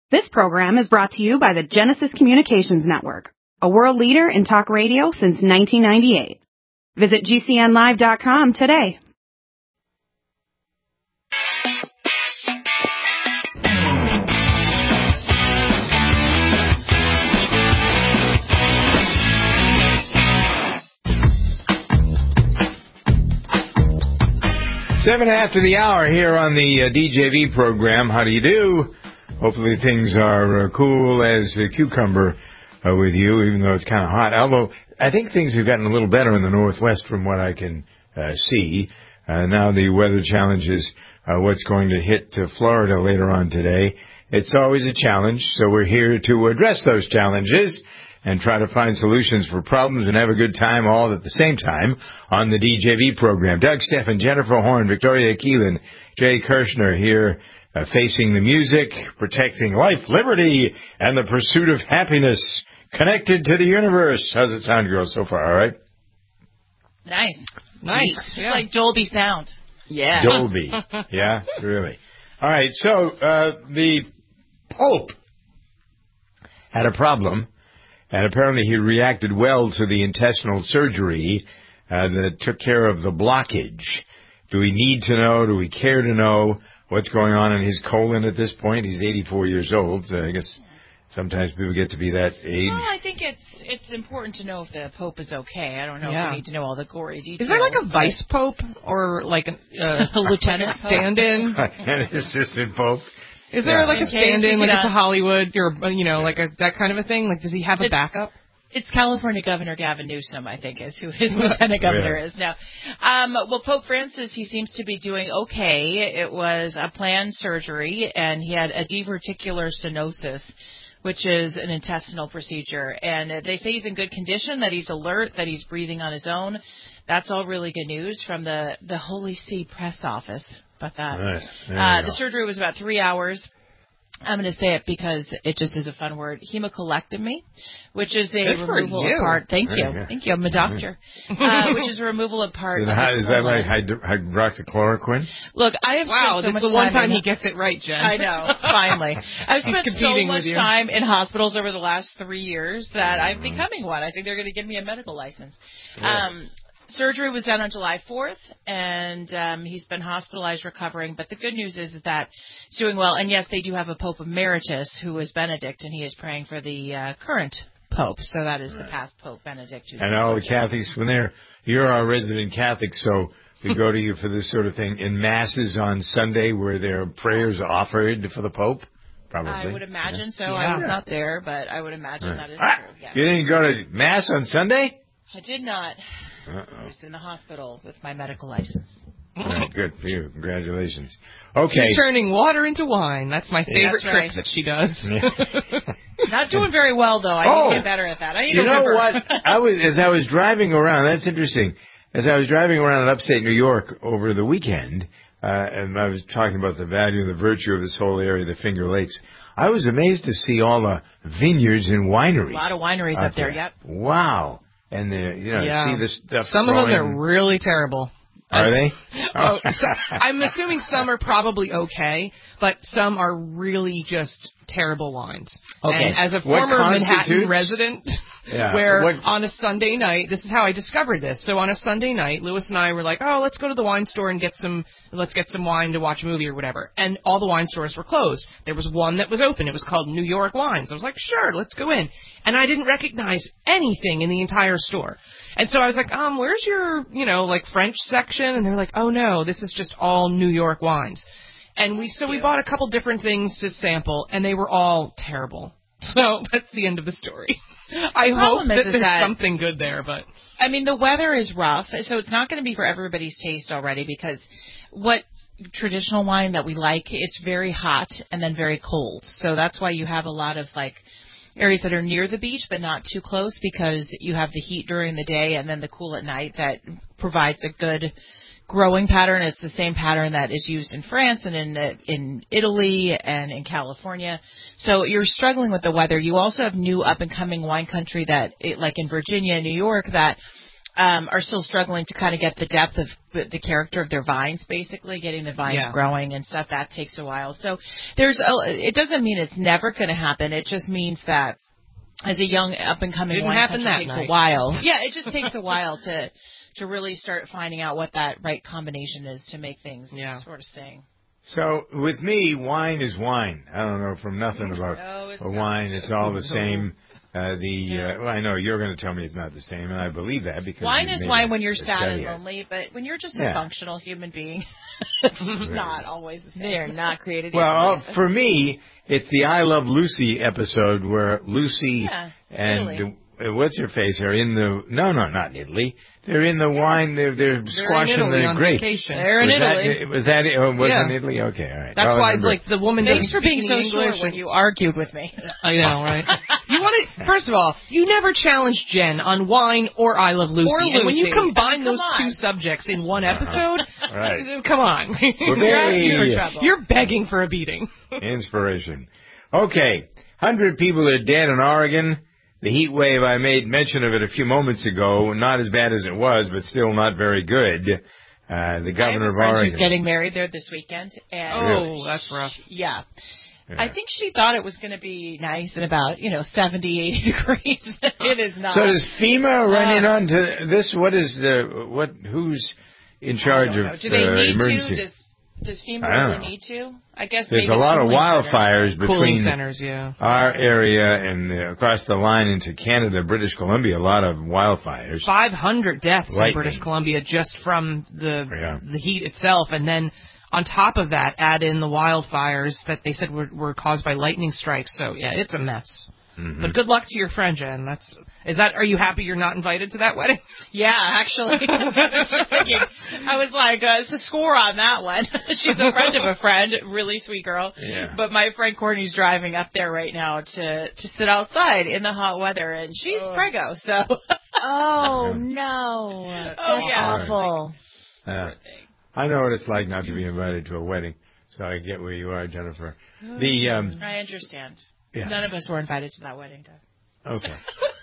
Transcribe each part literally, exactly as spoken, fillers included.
This program is brought to you by the Genesis Communications Network, a world leader in talk radio since nineteen ninety-eight. Visit G C N live dot com today. Seven after the hour here on the uh, D J V program. How do you do? Hopefully things are uh, cool as a cucumber uh, with you, even though it's kind of hot. Although I think things have gotten a little better in the Northwest from what I can uh, see. Uh, now the weather challenge is uh, what's going to hit uh, Florida later on today. It's always a challenge, so we're here to address those challenges and try to find solutions for problems and have a good time all at the same time on the D J V program. Doug Steffen, Jennifer Horn, Victoria Keelan, Jay Kirshner here uh, facing the music, protecting life, liberty, and the pursuit of happiness connected to the universe. How's it sound, girls, so far, all right? Nice. Nice. Just Yeah. like Dolby sound. Yeah. Dolby. Yeah, really. All right, so uh, the Pope had a problem. And apparently he reacted well to the intestinal surgery uh, that took care of the blockage. Do we need to know? Do we care to know what's going on in his colon at this point? He's eighty-four years old. So I guess sometimes people get to be that age. Well, I think it's it's important to know if the Pope is okay. I don't know Yeah. if we need to know all the gory details. Is there like a vice pope or like a, uh, a lieutenant stand-in? And an assistant Pope. Is there Yeah. like a In case stand-in, you like get it's a a- Hollywood or, you know, like a that kind of a thing? Like, does he have a It's- backup? It's California Governor Gavin Newsom, I think, is who his lieutenant governor Yeah. is now. Um, well, Pope Francis, he seems to be doing okay. It was a planned surgery, and he had a diverticular stenosis, which is an intestinal procedure. And uh, they say he's in good condition, that he's alert, that he's breathing on his own. That's all really good news from the, the Holy See press office about that. Nice. There you Uh, go. the surgery was about three hours. I'm going to say it because it just is a fun word. Hemicolectomy, which is a Good for removal you. of part. Thank Very you. good. Thank you. I'm a doctor. uh, which is a removal of part. Is of that, the is that like colon. hydro- hydroxychloroquine? Look, I have Wow, spent so this much is the one time. time in, he gets it right, Jen. I know. Finally, I've He's spent so competing much with you. time in hospitals over the last three years that I'm becoming one. I think they're going to give me a medical license. Yeah. Um, Surgery was done on July fourth, and um, he's been hospitalized recovering. But the good news is that he's doing well. And, yes, they do have a Pope Emeritus who is Benedict, and he is praying for the uh, current Pope. So that is the past Pope Benedict. who's And all the Catholics, when they're, you're our resident Catholic, so we go to you for this sort of thing in masses on Sunday where there are prayers offered for the Pope? Probably. I would imagine so. Yeah. I was not there, but I would imagine that is Ah, true. Yeah. you didn't go to Mass on Sunday? I did not. I Uh-oh. was in the hospital with my medical license. All right, good for you. Congratulations. Okay. She's turning water into wine. That's my favorite That's trick right. that she does. Not doing very well, though. I Oh. need to get better at that. I need You a know river. what? I was as I was driving around. That's interesting. As I was driving around in upstate New York over the weekend, uh, and I was talking about the value and the virtue of this whole area, the Finger Lakes. I was amazed to see all the vineyards and wineries. A lot of wineries out up there. Yep. Wow. And the you know Yeah. see the stuff. Some of them growing. are really terrible. Are they? Oh, so, I'm assuming some are probably okay, but some are really just terrible wines. Okay. And as a What former Manhattan constitutes- resident, Yeah. where What- on a Sunday night, this is how I discovered this. So on a Sunday night, Lewis and I were like, oh, let's go to the wine store and get some, let's get some wine to watch a movie or whatever. And all the wine stores were closed. There was one that was open. It was called New York Wines. I was like, sure, let's go in. And I didn't recognize anything in the entire store. And so I was like, um, where's your, you know, like French section? And they were like, oh no, this is just all New York wines. And we, so we bought a couple different things to sample, and they were all terrible. So that's the end of the story. I hope problem that is, is there's that- something good there, but I mean, the weather is rough, so it's not going to be for everybody's taste already because what traditional wine that we like, it's very hot and then very cold. So that's why you have a lot of, like, areas that are near the beach but not too close because you have the heat during the day and then the cool at night that provides a good growing pattern. It's the same pattern that is used in France and in uh, in Italy and in California. So you're struggling with the weather. You also have new up-and-coming wine country that, it, like in Virginia and New York, that um, are still struggling to kind of get the depth of the, the character of their vines, basically getting the vines Yeah. growing and stuff. That takes a while. So there's a, it doesn't mean it's never going to happen. It just means that as a young up and coming Didn't wine happen country that takes night. a while. Yeah, it just takes a while to to really start finding out what that right combination is to make things Yeah. sort of sing. So with me, wine is wine. I don't know from nothing about No, it's a not. wine. It's all the same. Uh, the uh, well, I know you're going to tell me it's not the same, and I believe that because Wine you've is made wine a- when you're a sad study and of it. lonely, but when you're just Yeah. a functional human being, it's not always the same. They are not created Well, equally. uh, for me, it's the I Love Lucy episode where Lucy Yeah, and Italy. uh, what's her face are in the no, no, not in Italy. They're in the wine. They're they're, They're squashing in Italy the on grapes. vacation. They're in was Italy. That, was that it? Or was Yeah. it in Italy? Okay, all right. That's I'll why, remember. like, the woman Thanks doesn't for being speak so any sure English. when you argued with me. I know, right? You want to, first of all, you never challenged Jen on wine or I Love Lucy. Or And when you Lucy. combine Come those on. two subjects in one episode, Right. come on. We're You're asking very for trouble. You're begging for a beating. inspiration. Okay, one hundred people are dead in Oregon. The heat wave, I made mention of it a few moments ago. Not as bad as it was, but still not very good. Uh, the I governor have a of friend Oregon. who's getting married there this weekend, and Oh, that's rough. yeah. Yeah. I think she thought it was going to be nice and about, you know, seventy, eighty degrees. It is not. So does FEMA run in Uh, on to this? What is the what? Who's in I charge don't of know. Do they uh, need emergency? to? Does, does FEMA I don't really know. need to? I guess There's maybe a lot of cooling wildfires centers. Cooling between centers, yeah. our area and uh, across the line into Canada, British Columbia. A lot of wildfires. five hundred deaths Lightning. in British Columbia just from the Yeah. the heat itself, and then on top of that, add in the wildfires that they said were, were caused by lightning strikes. So yeah, it's a mess. Mhm. But good luck to your friend, Jen. That's is that. Are you happy you're not invited to that wedding? Yeah, actually. I was just thinking, I was like, uh, it's a score on that one. She's a friend of a friend, really sweet girl. Yeah. But my friend Courtney's driving up there right now to, to sit outside in the hot weather, and she's preggo, so. Oh, no. That's Oh, yeah. awful. Uh, I know what it's like not to be invited to a wedding, so I get where you are, Jennifer. The um, I understand. yeah. None of us were invited to that wedding, Doug. Okay.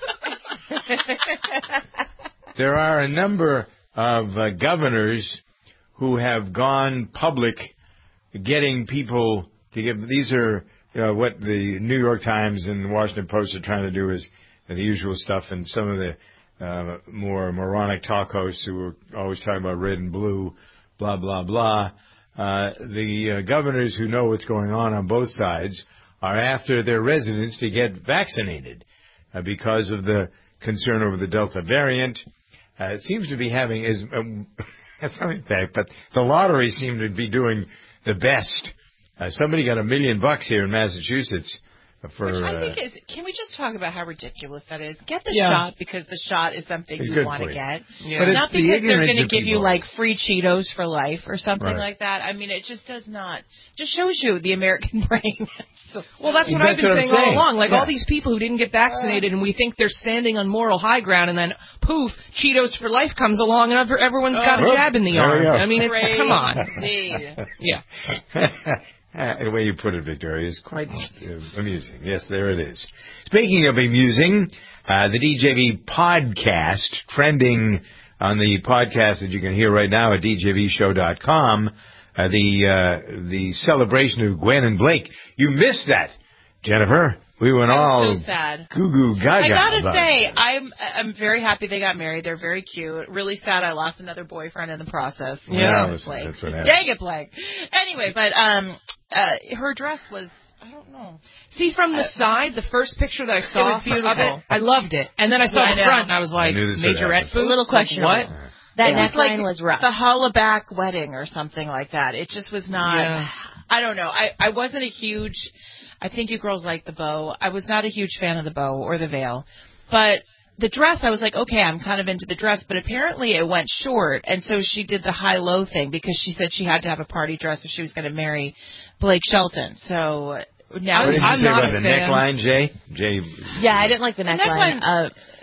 There are a number of uh, governors who have gone public getting people to give. These are you know, what the New York Times and the Washington Post are trying to do is the usual stuff, and some of the uh, more moronic talk hosts who are always talking about red and blue, blah, blah, blah. Uh, the uh, governors who know what's going on on both sides are after their residents to get vaccinated uh, because of the concern over the Delta variant. Uh, it seems to be having, as um, something back, but the lottery seemed to be doing the best. Uh, somebody got a million bucks here in Massachusetts for. Which I uh, think is, can we just talk about how ridiculous that is? Get the Yeah. shot because the shot is something It's you good want for to you. get. Yeah. But it's Not the because they're ignorance going to of give you people. like free Cheetos for life or something Right. like that. I mean, it just does not, just shows you the American brain. So- Well, that's what That's I've been what I'm saying, all saying. along. Like Yeah. all these people who didn't get vaccinated, and we think they're standing on moral high ground, and then poof, Cheetos for life comes along, and ever- everyone's got a Oh, jab in the there we arm. go. I mean, it's come on. Crazy. Yeah. Uh, the way you put it, Victoria, is quite uh, amusing. Yes, there it is. Speaking of amusing, uh, the D J V podcast, trending on the podcast that you can hear right now at d j v show dot com, uh, the uh, the celebration of Gwen and Blake. You missed that, Jennifer. We went I all was so sad. goo goo gaga. I gotta about say, it. I'm I'm very happy they got married. They're very cute. Really sad I lost another boyfriend in the process. Yeah, Dang it, listen, Blake. that's what happened. Dang it, Blake. Anyway, but um, uh, her dress was, I don't know. See, from the side, the first picture that I saw was beautiful. of it, I loved it. And then I saw Yeah, I the know. front, and I was like, I knew this would majorette happen. boots? A little Like, questionable. what? That It was neckline like was rough. The hollaback wedding or something like that. It just was not. Yeah. I don't know. I I wasn't a huge. I think you girls like the bow. I was not a huge fan of the bow or the veil, but the dress. I was like, okay, I'm kind of into the dress, but apparently it went short, and so she did the high low thing because she said she had to have a party dress if she was going to marry Blake Shelton. So now What did you I'm say not about a the fan. neckline, Jay? Jay. Yeah, I didn't like the neckline. neckline- Uh,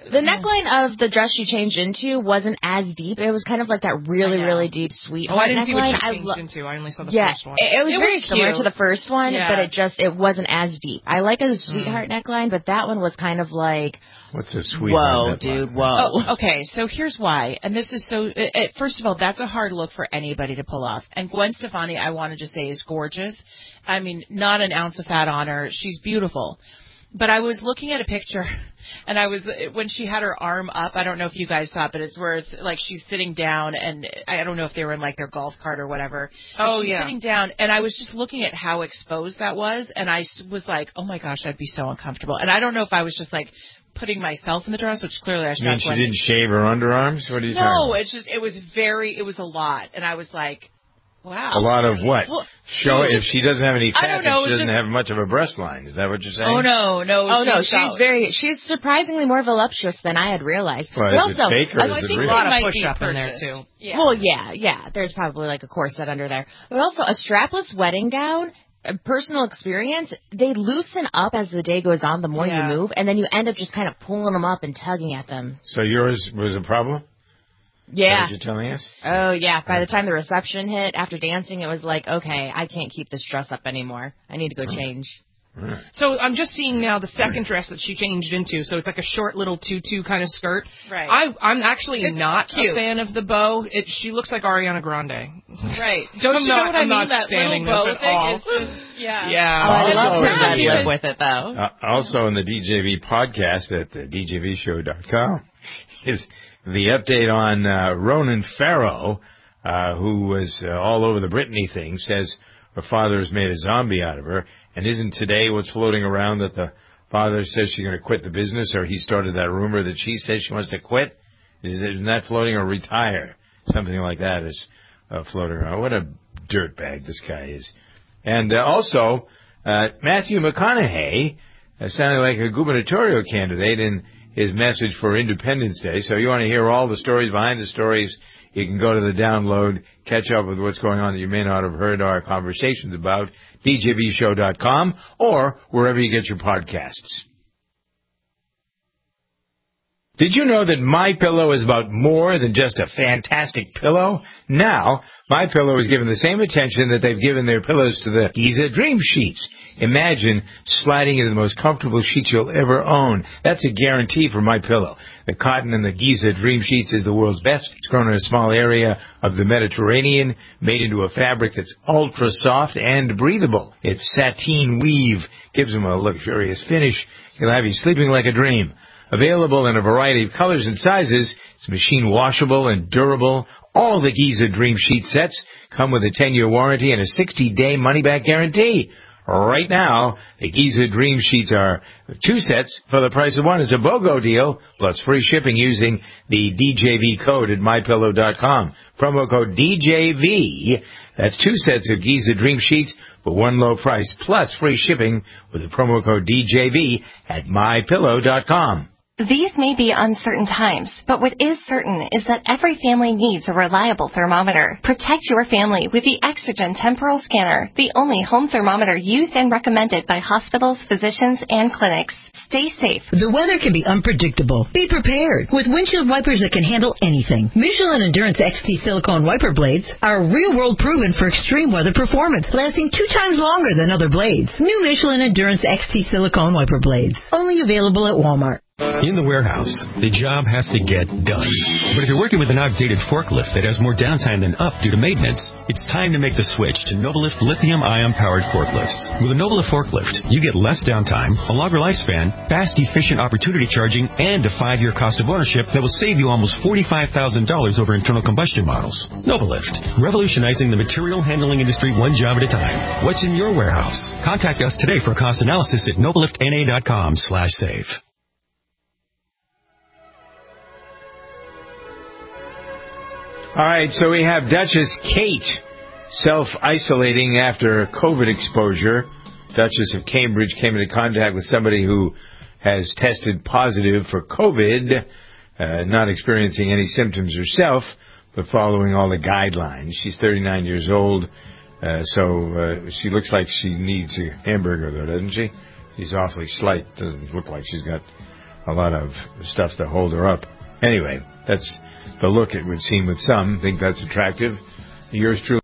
The neckline of the dress she changed into wasn't as deep. It was kind of like that really, really deep sweetheart Oh, I didn't neckline. see what she I changed lo- into. I only saw the yeah, first one. It, it was It very was similar cute. to the first one, Yeah. but it just it wasn't as deep. I like a sweetheart Mm. neckline, but that one was kind of like, What's a sweet whoa, dude, whoa. Oh, okay, so here's why. And this is so, it, it, first of all, that's a hard look for anybody to pull off. And Gwen Stefani, I want to just say, is gorgeous. I mean, not an ounce of fat on her. She's beautiful. But I was looking at a picture, and I was, when she had her arm up, I don't know if you guys saw it, but it's where it's like she's sitting down, and I don't know if they were in like their golf cart or whatever. But Oh, she's yeah. sitting down, and I was just looking at how exposed that was, and I s- was like, oh my gosh, I'd be so uncomfortable. And I don't know if I was just like putting myself in the dress, which clearly I should You mean not. she Gwen- didn't shave her underarms? What are you talking No, about? it's just, it was very, it was a lot. And I was like, wow. A lot of what? Well, Show just- if she doesn't have any I fat, don't then know, she it's doesn't just- have much of a breast line. Is that what you're saying? Oh, no, no. Oh no, she's out. very, she's surprisingly more voluptuous than I had realized. Well, but is it also, fake or I is I it think real? A lot they of might be push-up in there, purchased. too. Yeah. Well, yeah, yeah. There's probably like a corset under there. But also a strapless wedding gown, a personal experience, they loosen up as the day goes on the more Yeah. you move, and then you end up just kind of pulling them up and tugging at them. So yours was a problem? Is that Yeah. what you're telling us? Oh, yeah. By the time the reception hit, after dancing, it was like, okay, I can't keep this dress up anymore. I need to go change. So I'm just seeing now the second dress that she changed into. So it's like a short little tutu kind of skirt. Right. I, I'm actually It's not cute. a fan of the bow. It, she looks like Ariana Grande. Right. Don't I'm you not- know what I I'm mean? not That little standing bow this at thing all. is just, yeah. Yeah. Oh, I Also, love her it's red not lip even- with it, though. Uh, also in the D J V podcast at the D J V show dot com is the update on uh, Ronan Farrow, uh, who was uh, all over the Britney thing, says her father has made a zombie out of her. And isn't today what's floating around that the father says she's going to quit the business, or he started that rumor that she says she wants to quit? Isn't that floating, or retire? Something like that is uh, floating around. What a dirtbag this guy is. And uh, also, uh, Matthew McConaughey uh, sounded like a gubernatorial candidate in his message for Independence Day. So you want to hear all the stories behind the stories, you can go to the download, catch up with what's going on that you may not have heard our conversations about, D J V show dot com, or wherever you get your podcasts. Did you know that MyPillow is about more than just a fantastic pillow? Now, MyPillow is given the same attention that they've given their pillows to the Giza Dream Sheets. Imagine sliding into the most comfortable sheets you'll ever own. That's a guarantee for MyPillow. The cotton in the Giza Dream Sheets is the world's best. It's grown in a small area of the Mediterranean, made into a fabric that's ultra soft and breathable. Its sateen weave gives them a luxurious finish. It'll have you sleeping like a dream. Available in a variety of colors and sizes, it's machine washable and durable. All the Giza Dream Sheet sets come with a ten-year warranty and a sixty-day money-back guarantee. Right now, the Giza Dream Sheets are two sets for the price of one. It's a BOGO deal, plus free shipping using the D J V code at my pillow dot com. Promo code D J V. That's two sets of Giza Dream Sheets for one low price, plus free shipping with the promo code D J V at my pillow dot com. These may be uncertain times, but what is certain is that every family needs a reliable thermometer. Protect your family with the Exogen Temporal Scanner, the only home thermometer used and recommended by hospitals, physicians, and clinics. Stay safe. The weather can be unpredictable. Be prepared with windshield wipers that can handle anything. Michelin Endurance X T silicone wiper blades are real-world proven for extreme weather performance, lasting two times longer than other blades. New Michelin Endurance X T silicone wiper blades, only available at Walmart. In the warehouse, the job has to get done. But if you're working with an outdated forklift that has more downtime than up due to maintenance, it's time to make the switch to Novalift lithium-ion powered forklifts. With a Novalift forklift, you get less downtime, a longer lifespan, fast, efficient opportunity charging, and a five-year cost of ownership that will save you almost forty-five thousand dollars over internal combustion models. Novalift, revolutionizing the material handling industry one job at a time. What's in your warehouse? Contact us today for a cost analysis at novalift n a dot com slash save. All right, so we have Duchess Kate self-isolating after COVID exposure. Duchess of Cambridge came into contact with somebody who has tested positive for COVID, uh, not experiencing any symptoms herself, but following all the guidelines. She's thirty-nine years old, uh, so uh, she looks like she needs a hamburger, though, doesn't she? She's awfully slight. Doesn't look like she's got a lot of stuff to hold her up. Anyway, that's the look it would seem with some. Think that's attractive. Yours truly.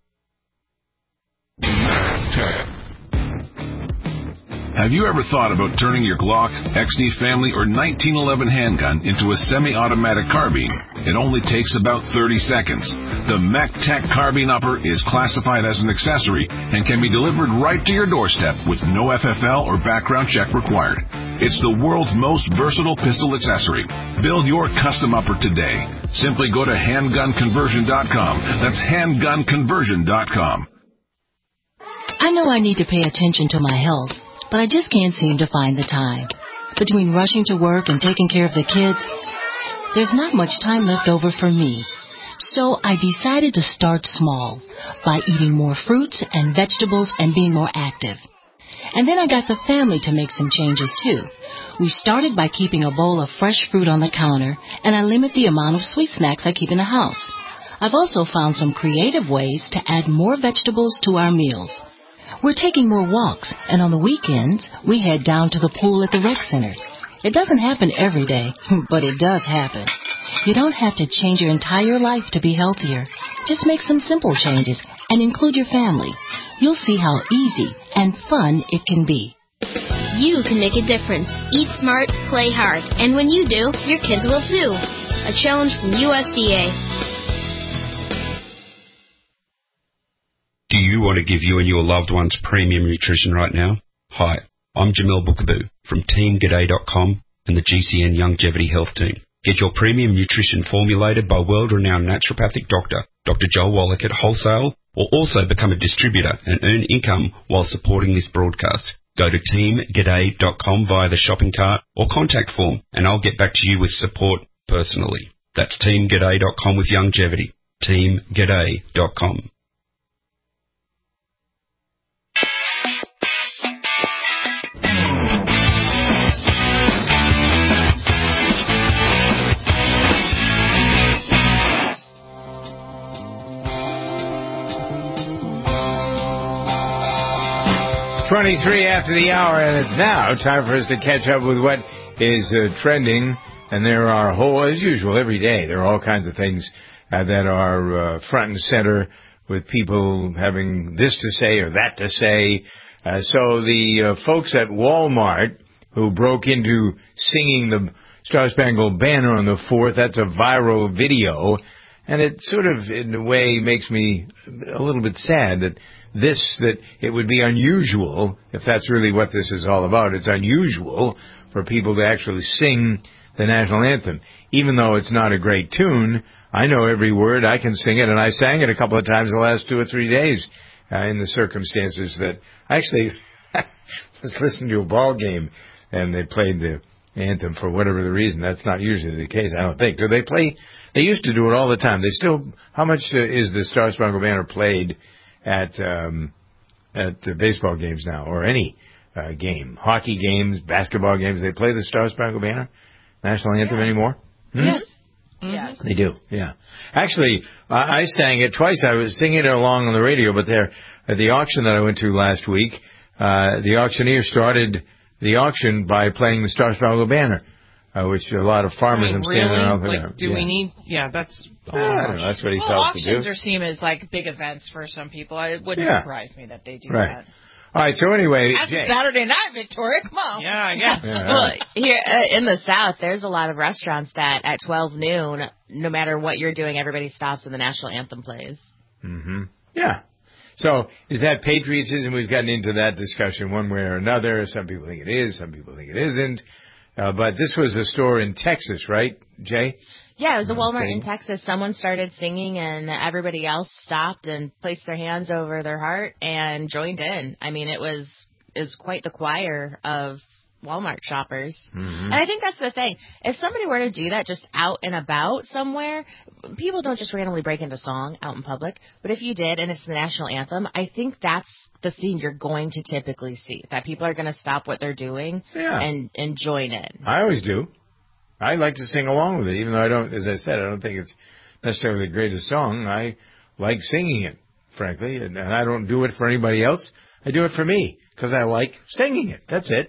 Have you ever thought about turning your Glock, X D Family, or nineteen eleven handgun into a semi-automatic carbine? It only takes about thirty seconds. The MacTac Carbine Upper is classified as an accessory and can be delivered right to your doorstep with no F F L or background check required. It's the world's most versatile pistol accessory. Build your custom upper today. Simply go to handgun conversion dot com. That's handgun conversion dot com. I know I need to pay attention to my health, but I just can't seem to find the time. Between rushing to work and taking care of the kids, there's not much time left over for me. So I decided to start small by eating more fruits and vegetables and being more active. And then I got the family to make some changes too. We started by keeping a bowl of fresh fruit on the counter, and I limit the amount of sweet snacks I keep in the house. I've also found some creative ways to add more vegetables to our meals. We're taking more walks, and on the weekends, we head down to the pool at the rec center. It doesn't happen every day, but it does happen. You don't have to change your entire life to be healthier. Just make some simple changes and include your family. You'll see how easy and fun it can be. You can make a difference. Eat smart, play hard, and when you do, your kids will too. A challenge from U S D A. Do you want to give you and your loved ones premium nutrition right now? Hi, I'm Jamel Bookaboo from team g'day dot com and the G C N Longevity Health Team. Get your premium nutrition formulated by world-renowned naturopathic doctor, Doctor Joel Wallach at wholesale, or also become a distributor and earn income while supporting this broadcast. Go to team g'day dot com via the shopping cart or contact form, and I'll get back to you with support personally. That's team g'day dot com with longevity. team g'day dot com. twenty-three after the hour, and it's now time for us to catch up with what is uh, trending. And there are whole, as usual, every day, there are all kinds of things uh, that are uh, front and center with people having this to say or that to say. Uh, so the uh, folks at Walmart who broke into singing the Star Spangled Banner on the fourth, that's a viral video. And it sort of, in a way, makes me a little bit sad that this, that it would be unusual, if that's really what this is all about, it's unusual for people to actually sing the national anthem. Even though it's not a great tune, I know every word, I can sing it, and I sang it a couple of times the last two or three days uh, in the circumstances that, actually, was listening to a ball game, and they played the anthem for whatever the reason. That's not usually the case, I don't think. Do they play? They used to do it all the time. They still, how much uh, is the Star Spangled Banner played at um, at uh, baseball games now, or any uh, game, hockey games, basketball games? They play the Star Spangled Banner national anthem yeah. anymore? Hmm? Yes. Mm-hmm. Yes. They do, yeah. Actually, I, I sang it twice. I was singing it along on the radio, but there, at the auction that I went to last week, uh, the auctioneer started the auction by playing the Star Spangled Banner. Uh, which a lot of farmers I mean, are standing really? around. Like, do yeah. we need? Yeah, that's. Oh, I don't know, that's what he well, felt to do. Auctions are seen as like big events for some people. It wouldn't yeah. surprise me that they do right. that. All right. So anyway, Happy Jay. Saturday night, Victoria. Come on. Yeah, I guess. Yeah, well, right. here uh, in the South, there's a lot of restaurants that at twelve noon, no matter what you're doing, everybody stops and the national anthem plays. Mm-hmm. Yeah. So is that patriotism? We've gotten into that discussion one way or another. Some people think it is. Some people think it isn't. Uh, but this was a store in Texas, right, Jay? Yeah, it was a Walmart in Texas. Someone started singing, and everybody else stopped and placed their hands over their heart and joined in. I mean, it was is quite the choir of Walmart shoppers. Mm-hmm. And I think that's the thing. If somebody were to do that just out and about somewhere, people don't just randomly break into song out in public. But if you did, and it's the national anthem, I think that's the scene you're going to typically see, that people are going to stop what they're doing yeah. and, and join in. I always do. I like to sing along with it, even though I don't, as I said, I don't think it's necessarily the greatest song. I like singing it, frankly, and, and I don't do it for anybody else. I do it for me, because I like singing it. That's it.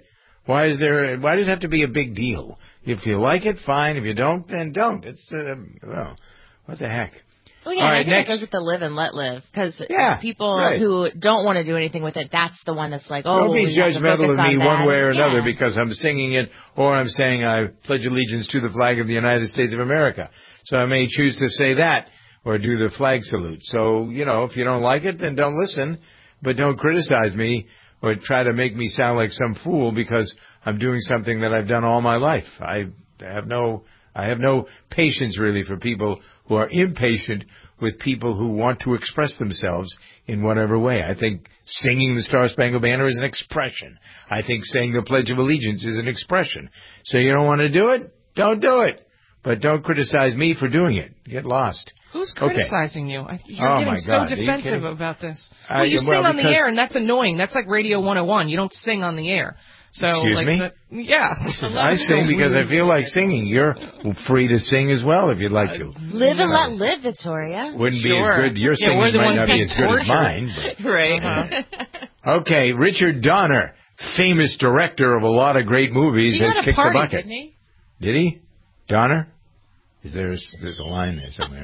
Why is there? Why does it have to be a big deal? If you like it, fine. If you don't, then don't. It's uh, well, what the heck? Well, yeah, All right, I think next. it goes with the live and let live, because Yeah, people right. who don't want to do anything with it, that's the one that's like, oh, Don't be we have to judgmental focus of me on one that. way or another Yeah. because I'm singing it or I'm saying I pledge allegiance to the flag of the United States of America. So I may choose to say that or do the flag salute. So, you know, if you don't like it, then don't listen, but don't criticize me or try to make me sound like some fool because I'm doing something that I've done all my life. I have no, I have no patience really for people who are impatient with people who want to express themselves in whatever way. I think singing the Star-Spangled Banner is an expression. I think saying the Pledge of Allegiance is an expression. So you don't want to do it? Don't do it. But don't criticize me for doing it. Get lost. Who's Okay. criticizing you? I, you're Oh, getting my so God. Are you defensive kidding? about this. I- Well, you well, sing on the because- air, and that's annoying. That's like Radio one oh one. You don't sing on the air. So, Excuse like, me? that, yeah. I sing because I feel like singing. You're free to sing as well if you'd like to. Live and let live, Victoria. Wouldn't be Sure. as good. Your Yeah, singing we're the might ones not be being as good as tortured. mine. But. Right. Uh-huh. Okay, Richard Donner, famous director of a lot of great movies, He has had a kicked party, the bucket. didn't he? Did he? Donner? Is there? There's a line there somewhere.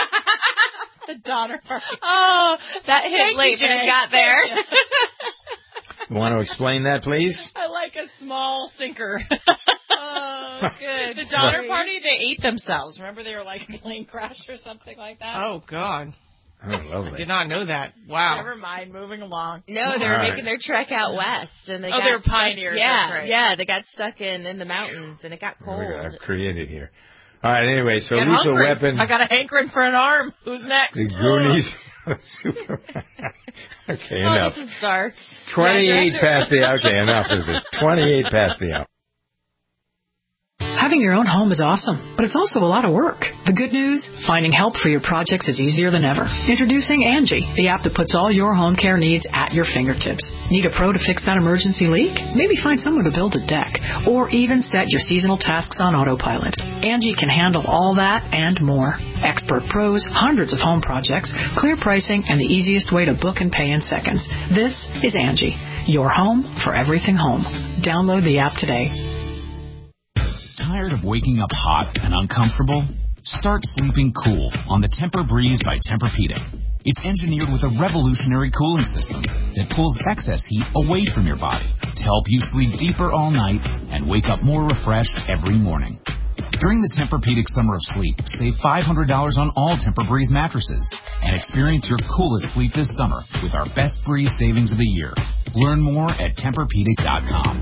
The Donner party. Oh, that hit Thank late you, when Jay. it got there. You want to explain that, please? I like a small sinker. Oh, good. The Donner party, they ate themselves. Remember they were like a plane crash or something like that? Oh, God. Oh, lovely. I did not know that. Wow. Never mind, moving along. No, they were All right. making their trek out west, and they Oh, got they were stuck- pioneers, Yeah, that's right. yeah, they got stuck in in the mountains, and it got cold. Look at I've created here. All right, anyway, so Get Lethal hungry. Weapon. I got a hankering for an arm. Who's next? The Goonies. Super. Okay, Oh, enough. this is dark. twenty-eight past the hour. Okay, enough of this. twenty-eight past the hour. Having your own home is awesome, but it's also a lot of work. The good news? Finding help for your projects is easier than ever. Introducing Angie, the app that puts all your home care needs at your fingertips. Need a pro to fix that emergency leak? Maybe find someone to build a deck, or even set your seasonal tasks on autopilot. Angie can handle all that and more. Expert pros, hundreds of home projects, clear pricing, and the easiest way to book and pay in seconds. This is Angie, your home for everything home. Download the app today. Tired of waking up hot and uncomfortable? Start sleeping cool on the Tempur-Breeze by Tempur-Pedic. It's engineered with a revolutionary cooling system that pulls excess heat away from your body to help you sleep deeper all night and wake up more refreshed every morning. During the Tempur-Pedic Summer of Sleep, save five hundred dollars on all Tempur-Breeze mattresses and experience your coolest sleep this summer with our best Breeze savings of the year. Learn more at Tempur Pedic dot com.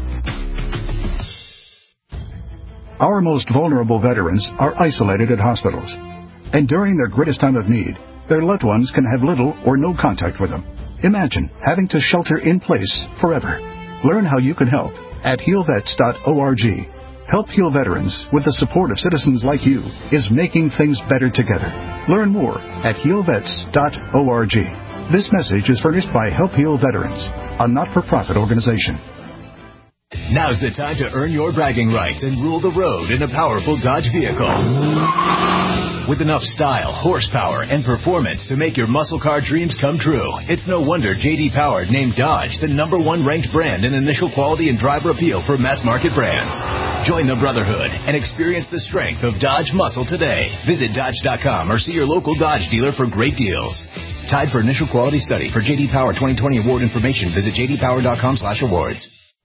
Our most vulnerable veterans are isolated at hospitals, and during their greatest time of need, their loved ones can have little or no contact with them. Imagine having to shelter in place forever. Learn how you can help at heal vets dot org. Help Heal Veterans, with the support of citizens like you, is making things better together. Learn more at heal vets dot org. This message is furnished by Help Heal Veterans, a not-for-profit organization. Now's the time to earn your bragging rights and rule the road in a powerful Dodge vehicle. With enough style, horsepower, and performance to make your muscle car dreams come true, it's no wonder J D Power named Dodge the number one ranked brand in initial quality and driver appeal for mass market brands. Join the brotherhood and experience the strength of Dodge muscle today. Visit Dodge dot com or see your local Dodge dealer for great deals. Tied for initial quality study. For J D Power twenty twenty award information, visit j d power dot com slash awards.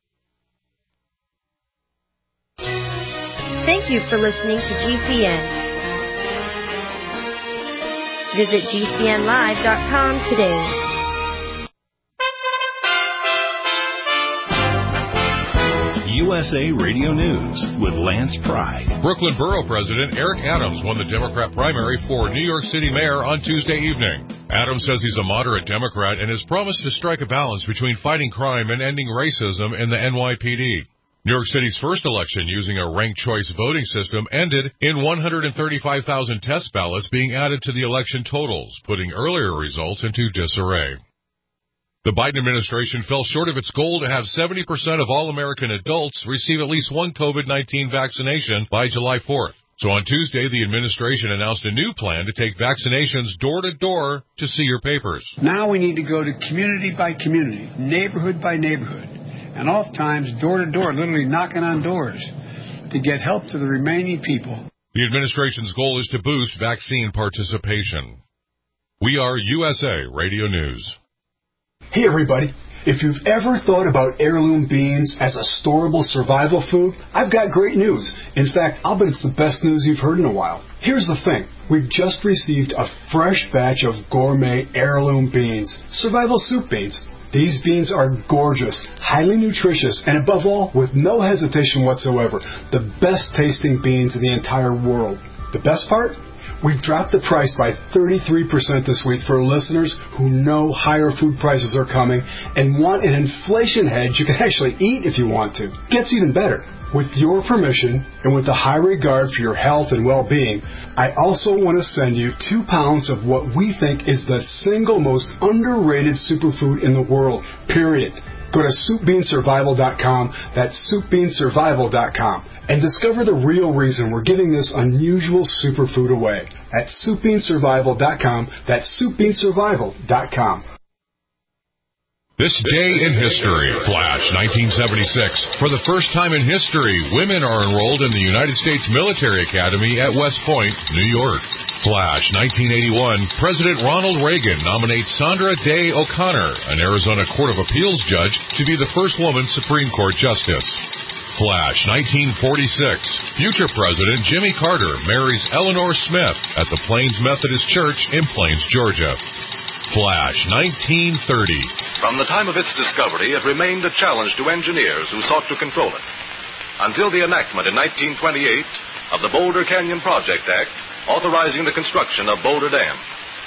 Thank you for listening to G C N. Visit G C N live dot com today. U S A Radio News with Lance Pride. Brooklyn Borough President Eric Adams won the Democrat primary for New York City Mayor on Tuesday evening. Adams says he's a moderate Democrat and has promised to strike a balance between fighting crime and ending racism in the N Y P D. New York City's first election using a ranked choice voting system ended in one hundred thirty-five thousand test ballots being added to the election totals, putting earlier results into disarray. The Biden administration fell short of its goal to have seventy percent of all American adults receive at least one COVID nineteen vaccination by July fourth. So on Tuesday, the administration announced a new plan to take vaccinations door to door to see your papers. Now we need to go to community by community, neighborhood by neighborhood, and oftentimes door to door, literally knocking on doors to get help to the remaining people. The administration's goal is to boost vaccine participation. We are U S A Radio News. Hey, everybody. If you've ever thought about heirloom beans as a storable survival food, I've got great news. In fact, I'll bet it's the best news you've heard in a while. Here's the thing. We've just received a fresh batch of gourmet heirloom beans, survival soup beans. These beans are gorgeous, highly nutritious, and above all, with no hesitation whatsoever, the best tasting beans in the entire world. The best part? We've dropped the price by thirty-three percent this week for listeners who know higher food prices are coming and want an inflation hedge you can actually eat if you want to. Gets even better. With your permission and with a high regard for your health and well-being, I also want to send you two pounds of what we think is the single most underrated superfood in the world, period. Go to soup bean survival dot com, that's soup bean survival dot com, and discover the real reason we're giving this unusual superfood away at soup bean survival dot com, that's soup bean survival dot com. This day in history, Flash nineteen seventy-six. For the first time in history, women are enrolled in the United States Military Academy at West Point, New York. Flash nineteen eighty-one. President Ronald Reagan nominates Sandra Day O'Connor, an Arizona Court of Appeals judge, to be the first woman Supreme Court Justice. Flash nineteen forty-six. Future President Jimmy Carter marries Eleanor Smith at the Plains Methodist Church in Plains, Georgia. Flash nineteen thirty. From the time of its discovery, it remained a challenge to engineers who sought to control it, until the enactment in nineteen twenty-eight of the Boulder Canyon Project Act, authorizing the construction of Boulder Dam.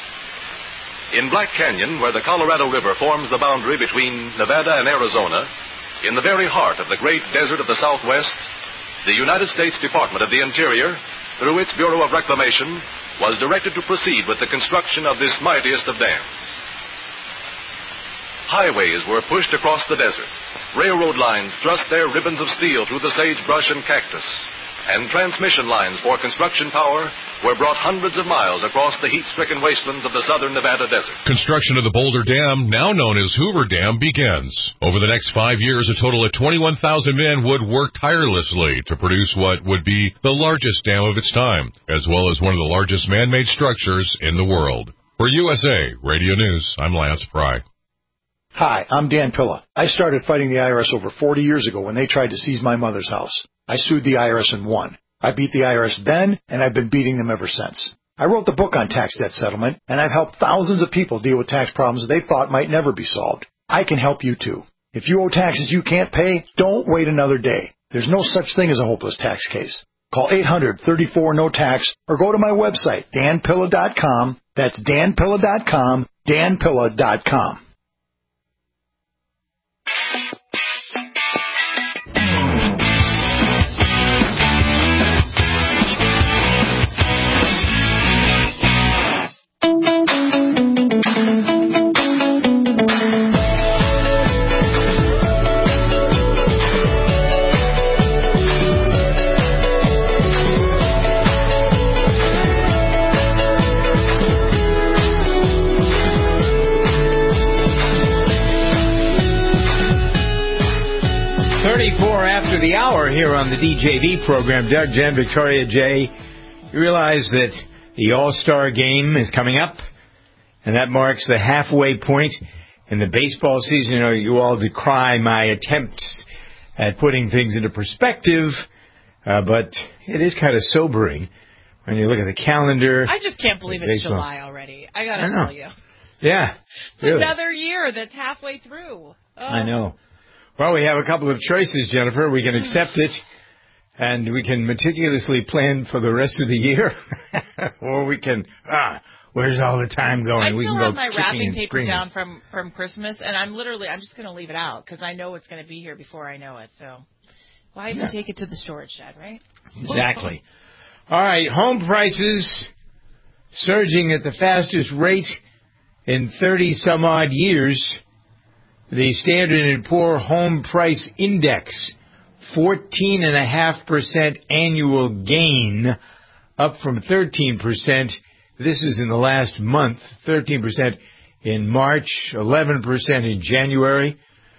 In Black Canyon, where the Colorado River forms the boundary between Nevada and Arizona, in the very heart of the great desert of the Southwest, the United States Department of the Interior, through its Bureau of Reclamation, was directed to proceed with the construction of this mightiest of dams. Highways were pushed across the desert. Railroad lines thrust their ribbons of steel through the sagebrush and cactus. And transmission lines for construction power were brought hundreds of miles across the heat-stricken wastelands of the southern Nevada desert. Construction of the Boulder Dam, now known as Hoover Dam, begins. Over the next five years, a total of twenty-one thousand men would work tirelessly to produce what would be the largest dam of its time, as well as one of the largest man-made structures in the world. For U S A Radio News, I'm Lance Pry. Hi, I'm Dan Pilla. I started fighting the I R S over forty years ago when they tried to seize my mother's house. I sued the I R S and won. I beat the I R S then, and I've been beating them ever since. I wrote the book on tax debt settlement, and I've helped thousands of people deal with tax problems they thought might never be solved. I can help you too. If you owe taxes you can't pay, don't wait another day. There's no such thing as a hopeless tax case. Call eight hundred, thirty-four, no tax or go to my website, dan pilla dot com. That's dan pilla dot com, dan pilla dot com. thirty-four after the hour here on the D J V program. Doug, Jen, Victoria, Jay, you realize that the All-Star game is coming up, and that marks the halfway point in the baseball season. You know, you all decry my attempts at putting things into perspective, uh, but it is kind of sobering when you look at the calendar. I just can't believe it's baseball. July already. I gotta I know. tell you. Yeah. It's really. another year that's halfway through. Oh. I know. Well, we have a couple of choices, Jennifer. We can accept it, and we can meticulously plan for the rest of the year, or we can, ah, where's all the time going? I we still can have go my kicking wrapping and paper screaming. down from, from Christmas, and I'm literally, I'm just going to leave it out, because I know it's going to be here before I know it, so why even Yeah. take it to the storage shed, right? Exactly. All right, home prices surging at the fastest rate in thirty-some-odd years. The Standard and Poor Home Price Index, fourteen point five percent annual gain, up from thirteen percent. This is in the last month, thirteen percent in March, eleven percent in January.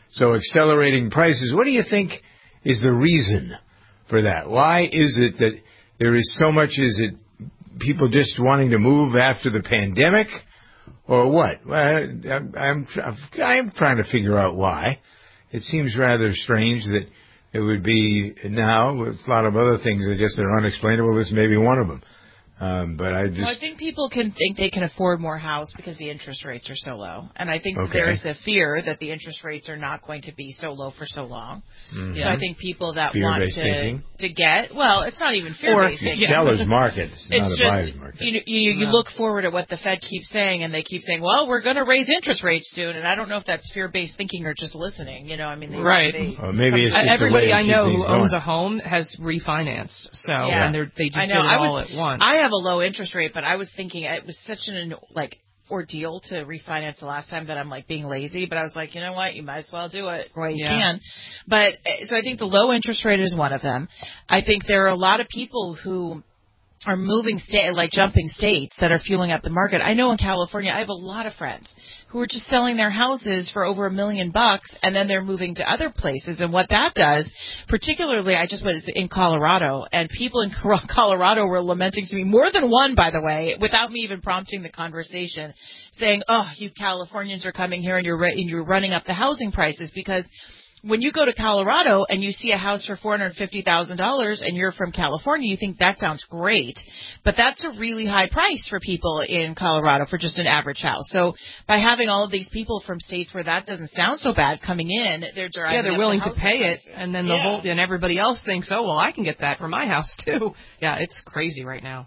So accelerating prices. What do you think is the reason for that? Why is it that there is so much? Is it people just wanting to move after the pandemic, or what? Well, I'm, I'm, I'm trying to figure out why. It seems rather strange that it would be now with a lot of other things, I guess, that are unexplainable. This may be one of them. Um, but I just... Well, I think people can think they can afford more house because the interest rates are so low. And I think Okay. there is a fear that the interest rates are not going to be so low for so long. Mhm. So I think people that Fear-based want to thinking. to get, well, it's not even fear-based It's thinking. seller's market. It's, It's not a just, buyer's market. you, you, you No. look forward at what the Fed keeps saying, and they keep saying, well, we're going to raise interest rates soon. And I don't know if that's fear-based thinking or just listening. You know, I mean, they, Right. They, Or maybe it's just a Everybody way to I keep know things who owns going. a home has refinanced. So, Yeah. and they're, they just I know. did it I all was, at once. I have a low interest rate, but I was thinking it was such an like ordeal to refinance the last time that I'm like being lazy. But I was like, you know what, you might as well do it while you Yeah. can. But uh, so I think the low interest rate is one of them. I think there are a lot of people who are moving state, like jumping states that are fueling up the market. I know in California, I have a lot of friends who are just selling their houses for over a million bucks, and then they're moving to other places. And what that does, particularly, I just was in Colorado, and people in Colorado were lamenting to me, more than one, by the way, without me even prompting the conversation, saying, oh, you Californians are coming here and you're, and you're running up the housing prices, because when you go to Colorado and you see a house for four hundred fifty thousand dollars and you're from California, you think that sounds great. But that's a really high price for people in Colorado for just an average house. So by having all of these people from states where that doesn't sound so bad coming in, they're driving Yeah, up they're the willing to housing pay it, prices. and then the Yeah. whole and everybody else thinks, oh well, I can get that for my house too. Yeah, it's crazy right now.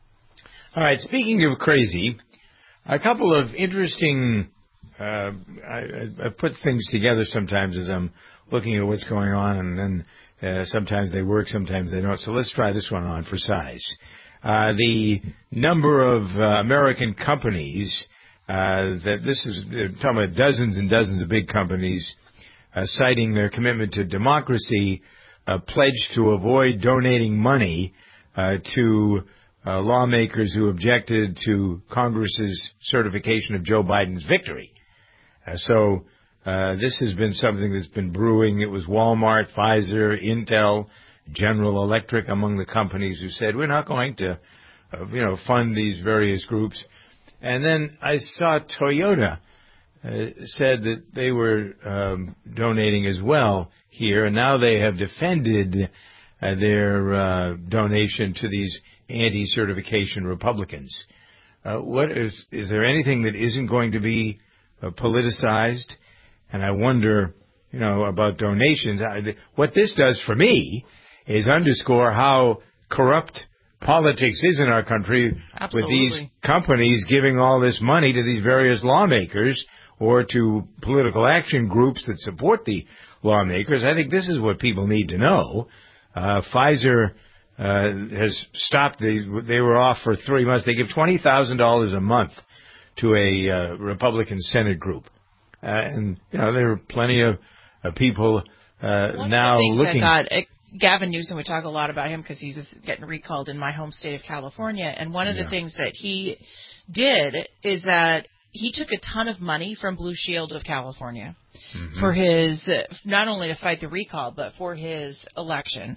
All right, speaking of crazy, a couple of interesting, uh, I, I put things together sometimes as I'm looking at what's going on, and then uh, sometimes they work, sometimes they don't. So let's try this one on for size. Uh, the number of uh, American companies, uh, that this is, they're talking about dozens and dozens of big companies, uh, citing their commitment to democracy, uh, pledged to avoid donating money uh, to uh, lawmakers who objected to Congress's certification of Joe Biden's victory. Uh, so uh, this has been something that's been brewing. It was Walmart, Pfizer, Intel, General Electric among the companies who said, we're not going to, uh, you know, fund these various groups. And then I saw Toyota uh, said that they were um, donating as well here, and now they have defended uh, their uh, donation to these anti-certification Republicans. Uh, what is, is there anything that isn't going to be uh, politicized? And I wonder, you know, about donations. I, what this does for me is underscore how corrupt politics is in our country. Absolutely. With these companies giving all this money to these various lawmakers or to political action groups that support the lawmakers. I think this is what people need to know. Uh, Pfizer uh, has stopped. They, they were off for three months. They give twenty thousand dollars a month to a uh, Republican Senate group. Uh, and, you know, there are plenty of uh, people uh, One now of the things looking. that got, uh, Gavin Newsom, we talk a lot about him because he's just getting recalled in my home state of California. And one of Yeah. the things that he did is that he took a ton of money from Blue Shield of California Mm-hmm. for his, uh, not only to fight the recall, but for his election.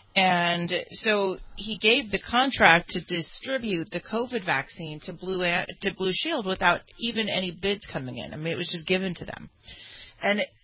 And so he gave the contract to distribute the COVID vaccine to Blue to Blue Shield without even any bids coming in. I mean, it was just given to them. And it,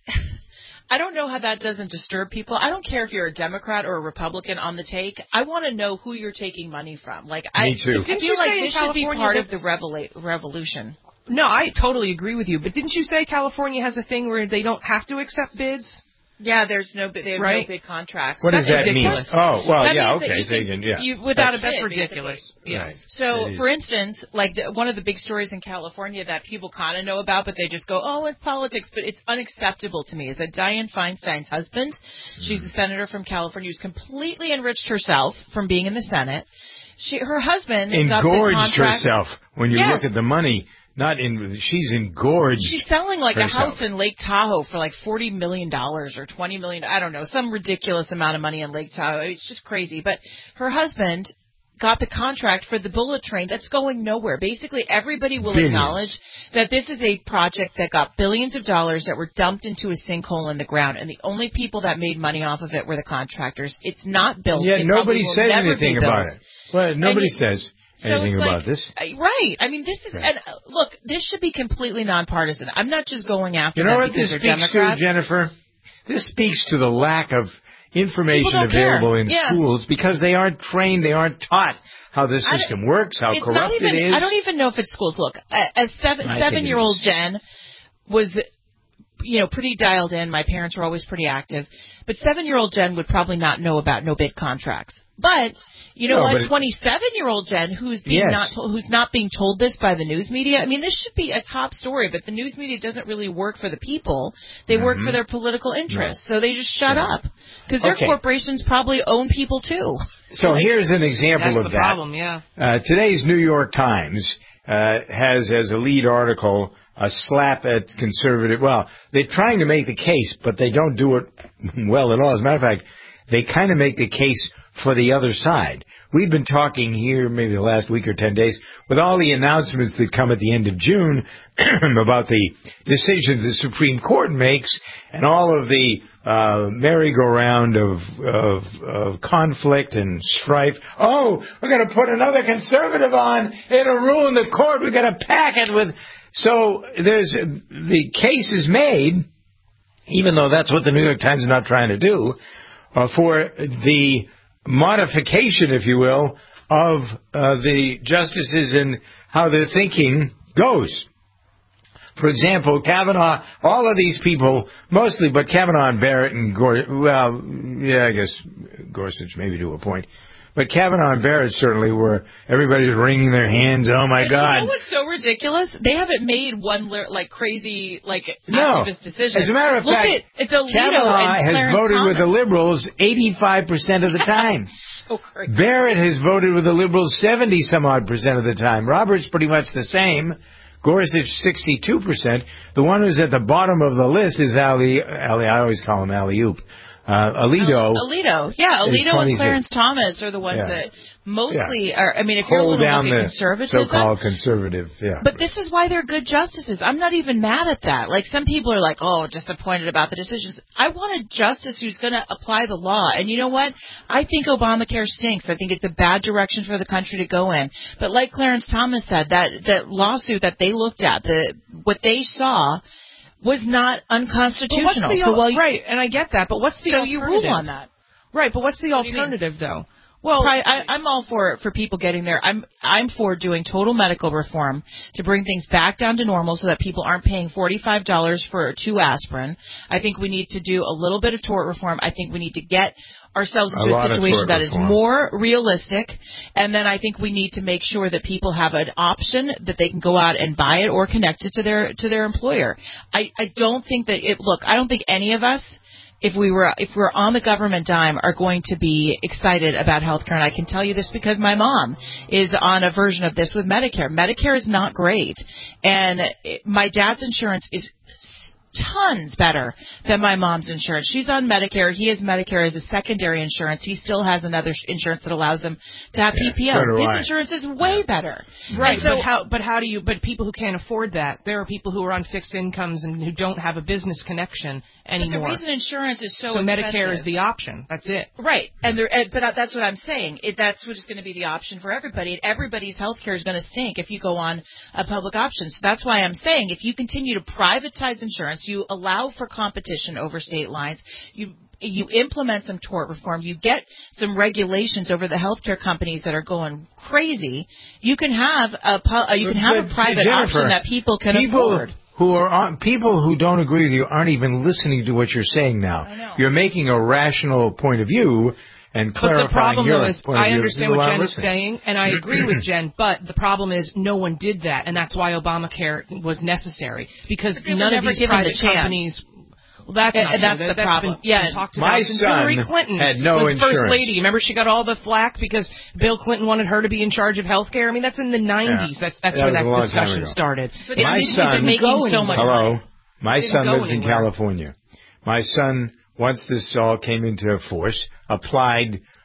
I don't know how that doesn't disturb people. I don't care if you're a Democrat or a Republican on the take. I want to know who you're taking money from. Like, I, Me too. I Didn't feel you like say in this should be California part of the that's- revela- revolution. No, I totally agree with you. But didn't you say California has a thing where they don't have to accept bids? Yeah, there's no they have Right. no big contracts. What does That's that mean? ridiculous. Oh, well, That yeah, means that okay. you So you can- can, yeah. you- without That's, a bid, that's basically. ridiculous. Yeah. Right. So, It is. for instance, like the, one of the big stories in California that people kind of know about, but they just go, oh, it's politics, but it's unacceptable to me, is that Dianne Feinstein's husband, she's a senator from California, who's completely enriched herself from being in the Senate. She, her husband got the Engorged contract. herself. When you Yes. look at the money, not in, she's engorged. She's selling like a herself. house in Lake Tahoe for like forty million dollars or twenty million dollars. I don't know, some ridiculous amount of money in Lake Tahoe. It's just crazy. But her husband got the contract for the bullet train that's going nowhere. Basically, everybody will Billions. acknowledge that this is a project that got billions of dollars that were dumped into a sinkhole in the ground, and the only people that made money off of it were the contractors. It's not built. Yeah, it nobody will says never anything be built. about it. Well, nobody And says so anything it's like, about this. uh, Right. I mean, this is, and uh, look, this should be completely nonpartisan. I'm not just going after You know them what because this they're speaks Democrats. to, Jennifer? This speaks to the lack of information People don't care. available in Yeah. schools because they aren't trained, they aren't taught how the I system works, how it's corrupt not even, it is. I don't even know if it's schools. Look, a, a seven, I think it seven-year-old is. Jen was, you know, pretty dialed in. My parents were always pretty active. But seven-year-old Jen would probably not know about no-bid contracts. But, you know No, what, but it- twenty-seven-year-old Jen, who's being Yes. not who's not being told this by the news media, I mean, this should be a top story, but the news media doesn't really work for the people. They work Mhm. for their political interests. So they just shut Yeah. up. Because their Okay. corporations probably own people, too. So Like, here's an example That's of the that. problem, yeah. Uh, today's New York Times uh, has as a lead article a slap at conservative. Well, they're trying to make the case, but they don't do it well at all. As a matter of fact, they kind of make the case for the other side. We've been talking here maybe the last week or ten days with all the announcements that come at the end of June about the decisions the Supreme Court makes and all of the uh, merry-go-round of, of, of conflict and strife. Oh, we're going to put another conservative on. It'll ruin the court. We've got to pack it with... So there's the case is made, even though that's what the New York Times is not trying to do, uh, for the modification, if you will, of uh, the justices and how their thinking goes. For example, Kavanaugh, all of these people, mostly, but Kavanaugh and Barrett and Gorsuch, well, yeah, I guess Gorsuch maybe to a point. But Kavanaugh and Barrett certainly were, everybody's wringing their hands, oh my But God. You know what's so ridiculous? They haven't made one like crazy like No. activist decision. As a matter of Look fact, at, it's Alito Kavanaugh and has Clarence voted Thomas. with the Liberals eighty-five percent of the time. So crazy. Barrett has voted with the Liberals seventy some odd percent of the time. Roberts pretty much the same. Gorsuch sixty-two percent. The one who's at the bottom of the list is Ali, Ali I always call him Alley-oop. Uh, Alito. Alito, yeah, is Alito and twenty-six. Clarence Thomas are the ones Yeah. that mostly Yeah. are. I mean, if you're Hold going to down look at the conservatism, so-called conservative, yeah. but this is why they're good justices. I'm not even mad at that. Like, some people are like, oh, disappointed about the decisions. I want a justice who's going to apply the law. And you know what? I think Obamacare stinks. I think it's a bad direction for the country to go in. But like Clarence Thomas said, that, that lawsuit that they looked at, the what they saw was not unconstitutional. But what's the, so, well, you, right, and I get that, but what's the so alternative? you rule on that. Right, but what's the What do you mean? alternative, though? Well, I, I, I'm all for for people getting there. I'm I'm for doing total medical reform to bring things back down to normal so that people aren't paying forty-five dollars for two aspirin. I think we need to do a little bit of tort reform. I think we need to get ourselves into A a, lot of situation tort that is reform. more realistic, and then I think we need to make sure that people have an option that they can go out and buy it or connect it to their to their employer. I, I don't think that it. Look, I don't think any of us, if we were if we're on the government dime, are going to be excited about healthcare. And I can tell you this because my mom is on a version of this with Medicare. Medicare is not great, and it, my dad's insurance is tons better than my mom's insurance. She's on Medicare. He has Medicare as a secondary insurance. He still has another sh- insurance that allows him to have Yeah, P P O. so do His I. insurance is way better. right, And so but how, but how do you, but people who can't afford that, there are people who are on fixed incomes and who don't have a business connection but the anymore. reason insurance is so, so expensive. Medicare is the option. That's it. Right, and there, and, but that's what I'm saying. It, that's what is going to be the option for everybody. And everybody's health care is going to stink if you go on a public option. So that's why I'm saying if you continue to privatize insurance, you allow for competition over state lines, you you implement some tort reform, you get some regulations over the healthcare companies that are going crazy. You can have a pu- you can have But, a private Jennifer, option that people can people afford. Who are on, people who don't agree with you aren't even listening to what you're saying now. I know. You're making a rational point of view and But clarifying the problem, your though, is point of I view. understand People what aren't Jen is listening. saying, and I agree with Jen, but the problem is no one did that, and that's why Obamacare was necessary, because But they were none of never these given the private chance. companies... Well, that's And- not and true. that's That- the that's problem. Been, Yeah. been talked My about since son Hillary Clinton had no was insurance. first lady. Remember, she got all the flack because Bill Clinton wanted her to be in charge of health care. I mean, that's in the nineties. Yeah. That's that's That where was that a long time discussion ago. started. But It My didn't- son- it didn't making go so much anywhere. Hello. My Didn't son go lives in anywhere. California. My son, once this all came into force, applied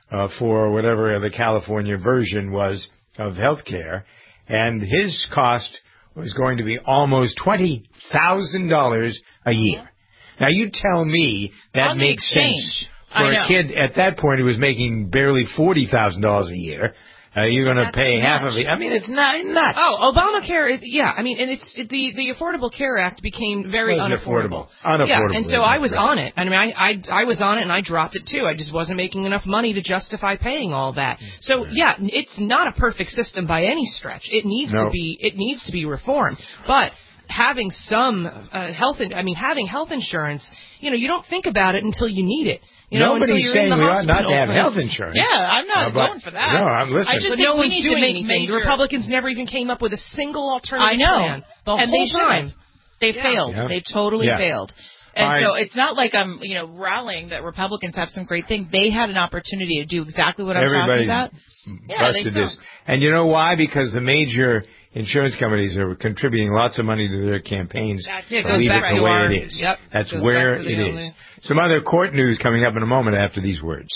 uh, for whatever the California version was of health care, and his cost was going to be almost twenty thousand dollars a year. Now, you tell me that On the makes exchange. sense for I a know. kid at that point who was making barely forty thousand dollars a year. Uh, you're going to That's pay too half much. of it. I mean, it's not nuts. Oh, Obamacare, is, yeah, I mean, and it's it, the the Affordable Care Act became very Wasn't unaffordable. affordable. Unaffordable. Yeah, and so I was Right. on it. I mean, I, I I was on it and I dropped it too. I just wasn't making enough money to justify paying all that. So yeah, it's not a perfect system by any stretch. It needs No. to be it needs to be reformed, but. Having some uh, health, in, I mean, having health insurance, you know, you don't think about it until you need it. You know, until Nobody's you're saying in the we ought not to hospital. have health insurance. Yeah, I'm not Uh, but- going for that. No, I'm listening. I just But think no we one's need to doing make anything. major. The Republicans never even came up with a single alternative I know, plan the and whole they should time. have. They Yeah. failed. Yeah. They totally Yeah. failed. And All right. so it's not like I'm, you know, rallying that Republicans have some great thing. They had an opportunity to do exactly what I'm Everybody's talking about. Yeah, they busted this. failed. And you know why? Because the major insurance companies are contributing lots of money to their campaigns That's it. to Goes leave back it the to way our- it is. yep. That's Goes where back to the it only- is. Some other court news coming up in a moment after these words.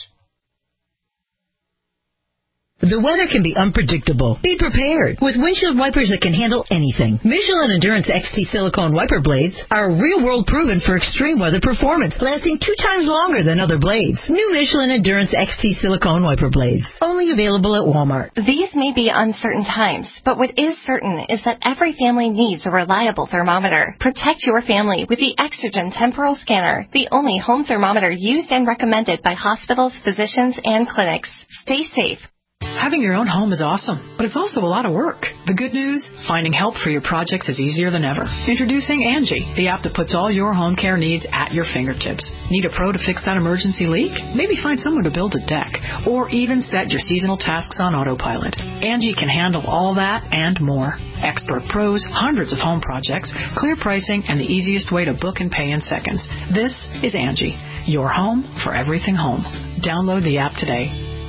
The weather can be unpredictable. Be prepared with windshield wipers that can handle anything. Michelin Endurance X T silicone wiper blades are real-world proven for extreme weather performance, lasting two times longer than other blades. New Michelin Endurance X T silicone wiper blades, only available at Walmart. These may be uncertain times, but what is certain is that every family needs a reliable thermometer. Protect your family with the Exergen Temporal Scanner, the only home thermometer used and recommended by hospitals, physicians, and clinics. Stay safe. Having your own home is awesome, but it's also a lot of work. The good news? Finding help for your projects is easier than ever. Introducing Angie, the app that puts all your home care needs at your fingertips. Need a pro to fix that emergency leak? Maybe find someone to build a deck, or even set your seasonal tasks on autopilot. Angie can handle all that and more. Expert pros, hundreds of home projects, clear pricing, and the easiest way to book and pay in seconds. This is Angie, your home for everything home. Download the app today.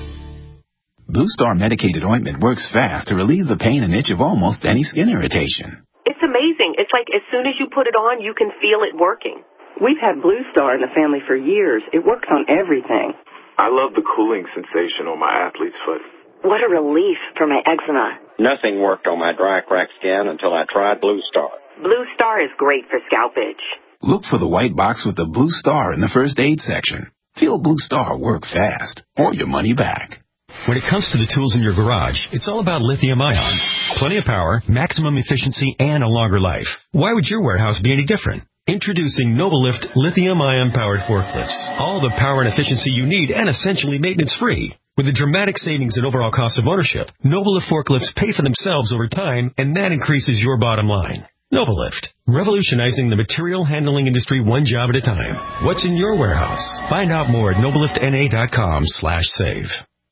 Blue Star medicated ointment works fast to relieve the pain and itch of almost any skin irritation. It's amazing. It's like as soon as you put it on, you can feel it working. We've had Blue Star in the family for years. It works on everything. I love the cooling sensation on my athlete's foot. What a relief for my eczema. Nothing worked on my dry, cracked skin until I tried Blue Star. Blue Star is great for scalp itch. Look for the white box with the Blue Star in the first aid section. Feel Blue Star work fast, or your money back. When it comes to the tools in your garage, it's all about lithium ion. Plenty of power, maximum efficiency, and a longer life. Why would your warehouse be any different? Introducing NovaLift lithium ion powered forklifts. All the power and efficiency you need and essentially maintenance free. With a dramatic savings in overall cost of ownership, NovaLift forklifts pay for themselves over time, and that increases your bottom line. NovaLift, revolutionizing the material handling industry one job at a time. What's in your warehouse? Find out more at nobaliftna.com slash save.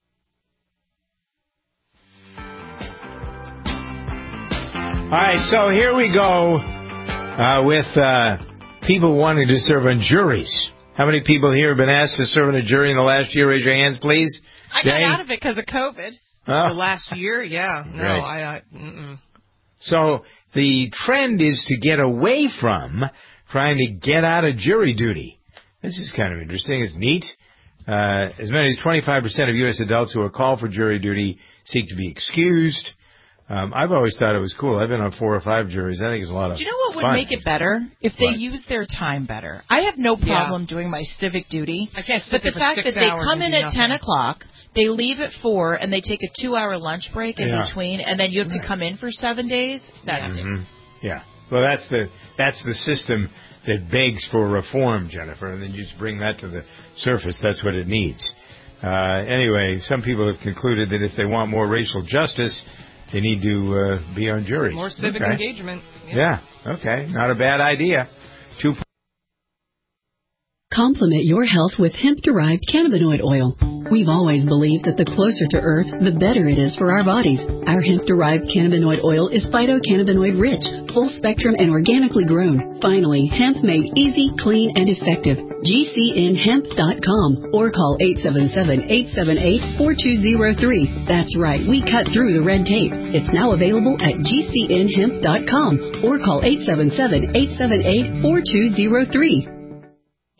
All right, so here we go uh, with uh, people wanting to serve on juries. How many people here have been asked to serve on a jury in the last year? Raise your hands, please. I Jane? got out of it because of COVID. Oh. The last year, yeah. No, Right. I, I mm-mm. So the trend is to get away from trying to get out of jury duty. This is kind of interesting. It's neat. Uh, as many as twenty-five percent of U S adults who are called for jury duty seek to be excused. Um, I've always thought it was cool. I've been on four or five juries. I think it's a lot of Do you know what would fun. make it better? If they What? use their time better. I have no problem doing my civic duty. I can't sit But there the for fact six that they hours come and in do at ten nothing. o'clock, they leave at four, and they take a two-hour lunch break in Yeah. between, and then you have to come in for seven days, that's it. Mhm. Yeah. Well, that's the that's the system that begs for reform, Jennifer, and then you just bring that to the surface. That's what it needs. Uh, anyway, some people have concluded that if they want more racial justice, they need to uh, be on juries. More civic Okay. engagement. Yeah. Okay. Not a bad idea. Two. Complement your health with hemp-derived cannabinoid oil. We've always believed that the closer to Earth, the better it is for our bodies. Our hemp-derived cannabinoid oil is phytocannabinoid-rich, full-spectrum, and organically grown. Finally, hemp made easy, clean, and effective. G C N hemp dot com or call eight seven seven, eight seven eight, four two zero three. That's right, we cut through the red tape. It's now available at G C N hemp dot com or call eight seven seven, eight seven eight, four two zero three.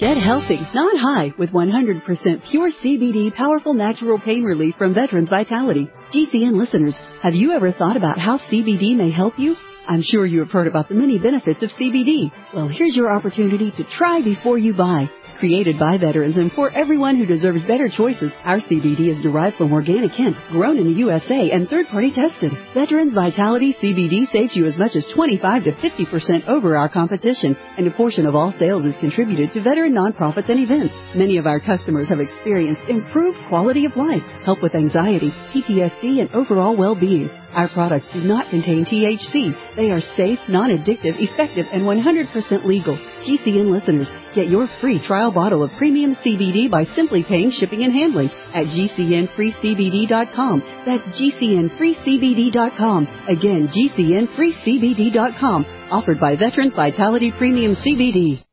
Get healthy, not high, with one hundred percent pure C B D powerful natural pain relief from Veterans Vitality. G C N listeners, have you ever thought about how C B D may help you? I'm sure you have heard about the many benefits of C B D. Well, here's your opportunity to try before you buy. Created by veterans and for everyone who deserves better choices, our C B D is derived from organic hemp, grown in the U S A and third-party tested. Veterans Vitality C B D saves you as much as twenty-five to fifty percent over our competition, and a portion of all sales is contributed to veteran nonprofits and events. Many of our customers have experienced improved quality of life, help with anxiety, P T S D, and overall well-being. Our products do not contain T H C. They are safe, non-addictive, effective, and one hundred percent legal. G C N listeners, get your free trial bottle of premium C B D by simply paying shipping and handling at G C N free C B D dot com. That's G C N free C B D dot com. Again, G C N free C B D dot com. Offered by Veterans Vitality Premium C B D.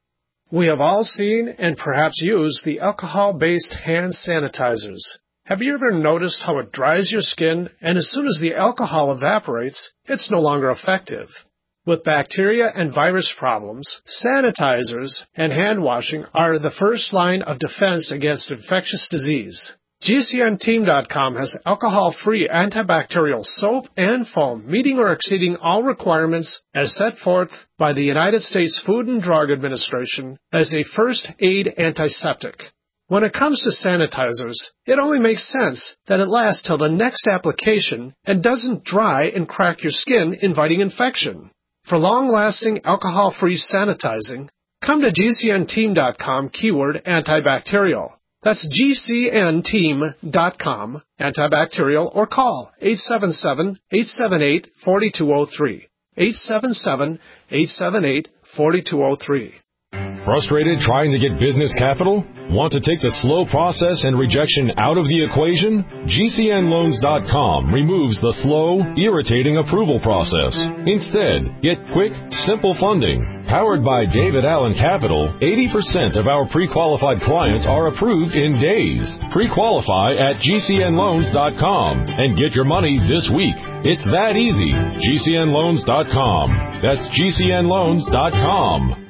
We have all seen and perhaps used the alcohol-based hand sanitizers. Have you ever noticed how it dries your skin, and as soon as the alcohol evaporates, it's no longer effective? With bacteria and virus problems, sanitizers and hand washing are the first line of defense against infectious disease. G C N team dot com has alcohol-free antibacterial soap and foam meeting or exceeding all requirements as set forth by the United States Food and Drug Administration as a first aid antiseptic. When it comes to sanitizers, it only makes sense that it lasts till the next application and doesn't dry and crack your skin, inviting infection. For long-lasting alcohol-free sanitizing, come to G C N team dot com keyword antibacterial. That's G C N team dot com antibacterial, or call eight seven seven, eight seven eight, four two zero three. eight seven seven, eight seven eight, four two zero three. Frustrated trying to get business capital? Want to take the slow process and rejection out of the equation? G C N loans dot com removes the slow, irritating approval process. Instead, get quick, simple funding. Powered by David Allen Capital, eighty percent of our pre-qualified clients are approved in days. Pre-qualify at G C N loans dot com and get your money this week. It's that easy. G C N loans dot com. That's G C N loans dot com.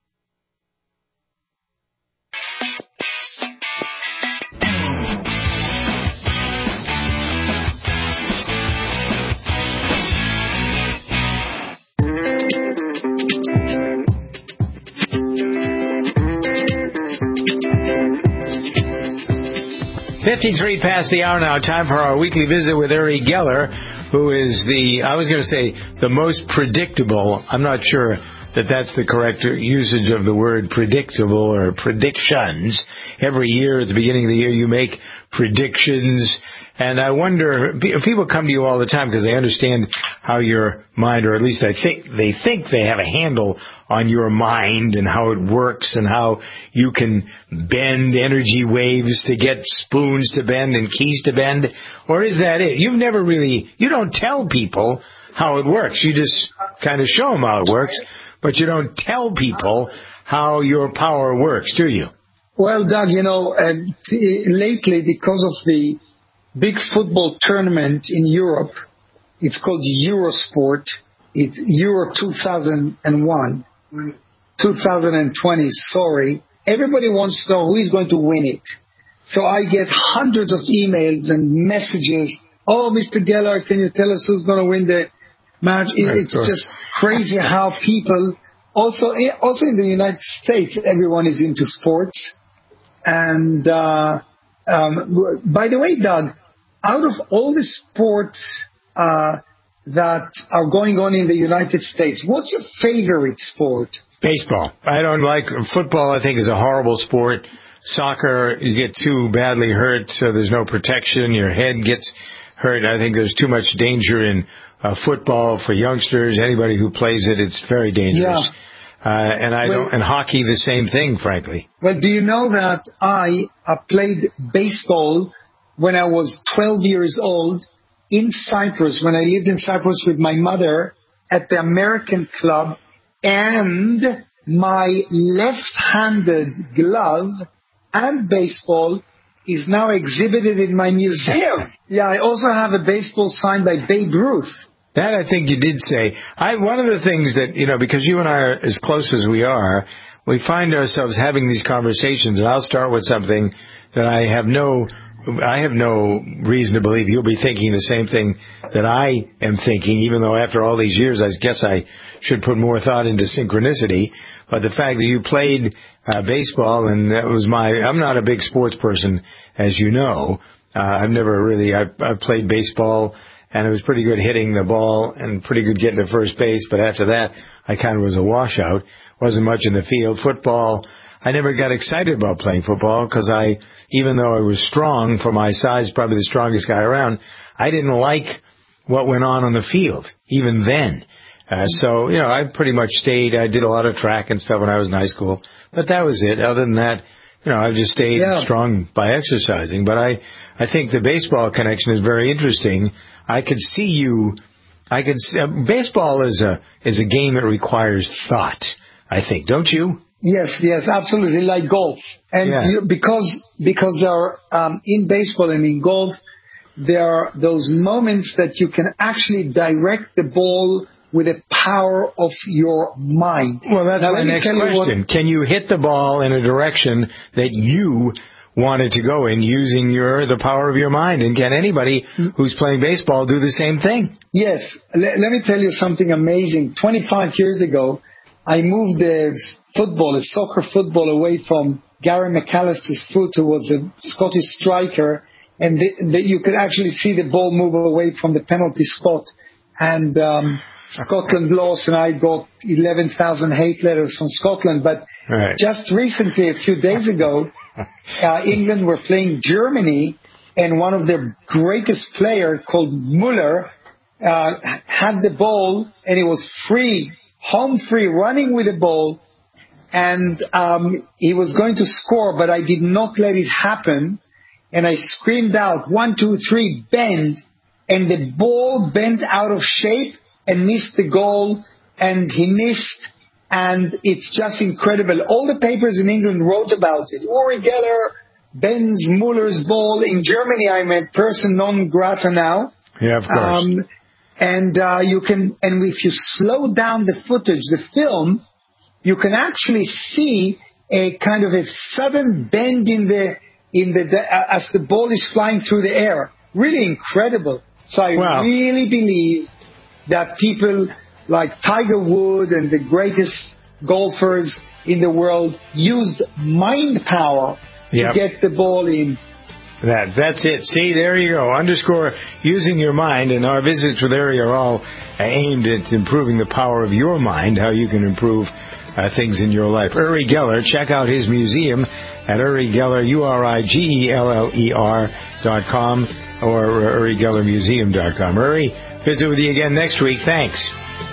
fifty-three past the hour now. Time for our weekly visit with Uri Geller, who is the, I was going to say, the most predictable. I'm not sure that that's the correct usage of the word predictable or predictions. Every year at the beginning of the year you make predictions, and I wonder, people come to you all the time because they understand how your mind, or at least I think they think they have a handle on your mind and how it works and how you can bend energy waves to get spoons to bend and keys to bend. Or is that it? You've never really, you don't tell people how it works. You just kind of show them how it works, but you don't tell people how your power works, do you? Well, Doug, you know, uh, lately, because of the big football tournament in Europe, it's called Eurosport. It's Euro two thousand one, two thousand twenty, sorry. Everybody wants to know who is going to win it. So I get hundreds of emails and messages. Oh, Mister Geller, can you tell us who's going to win the match? It, it's just crazy how people, also, also in the United States, everyone is into sports. And uh, um, by the way, Doug, out of all the sports uh, that are going on in the United States, what's your favorite sport? Baseball. I don't like football. I think is a horrible sport. Soccer, you get too badly hurt, so there's no protection. Your head gets hurt. I think there's too much danger in uh, football for youngsters. Anybody who plays it, it's very dangerous. Yeah. Uh, and I well, don't, and hockey, the same thing, frankly. Well, do you know that I uh, played baseball when I was twelve years old in Cyprus, when I lived in Cyprus with my mother at the American Club, and my left-handed glove and baseball is now exhibited in my museum. Yeah, I also have a baseball signed by Babe Ruth. That I think you did say. I, one of the things that, you know, because you and I are as close as we are, we find ourselves having these conversations, and I'll start with something that I have no, I have no reason to believe you'll be thinking the same thing that I am thinking, even though after all these years, I guess I should put more thought into synchronicity. But the fact that you played uh, baseball, and that was my, I'm not a big sports person, as you know. Uh, I've never really, I, I played baseball, and it was pretty good hitting the ball and pretty good getting to first base. But after that, I kind of was a washout. Wasn't much in the field. Football, I never got excited about playing football because I, even though I was strong for my size, probably the strongest guy around, I didn't like what went on on the field, even then. Uh, so, you know, I pretty much stayed. I did a lot of track and stuff when I was in high school, but that was it. Other than that, you know, I just stayed yeah. strong by exercising. But I, I think the baseball connection is very interesting. I could see you, I could see, uh, baseball is a, is a game that requires thought, I think, don't you? Yes, yes, absolutely, like golf. And yeah. you know, because, because there are, um, in baseball and in golf, there are those moments that you can actually direct the ball with the power of your mind. Well, that's now, my next question. What, can you hit the ball in a direction that you wanted to go in using your the power of your mind? And can anybody who's playing baseball do the same thing? Yes. Let, let me tell you something amazing. twenty-five years ago, I moved the football, the soccer football, away from Gary McAllister's foot, who was a Scottish striker, and the, the, you could actually see the ball move away from the penalty spot. And um, Scotland lost, and I got eleven thousand hate letters from Scotland. But right. just recently, a few days ago, uh, England were playing Germany, and one of their greatest players, called Müller, uh, had the ball, and it was free, home free, running with the ball, and um, he was going to score, but I did not let it happen, and I screamed out, one, two, three, bend, and the ball bent out of shape and missed the goal, and he missed, and it's just incredible. All the papers in England wrote about it. Uri Geller bends Muller's ball. In Germany, I'm a person non grata now. Yeah, of course. Um, and uh, you can, and if you slow down the footage, the film, you can actually see a kind of a sudden bend in the in the, the uh, as the ball is flying through the air. Really incredible. So I wow. really believe that people like Tiger Woods and the greatest golfers in the world used mind power yep. to get the ball in. That That's it. See, there you go. Underscore using your mind. And our visits with Uri are all aimed at improving the power of your mind, how you can improve uh, things in your life. Uri Geller, check out his museum at Uri Geller, U R I G E L L E R dot com or Uri Geller Museum dot com. Uri, visit with you again next week. Thanks.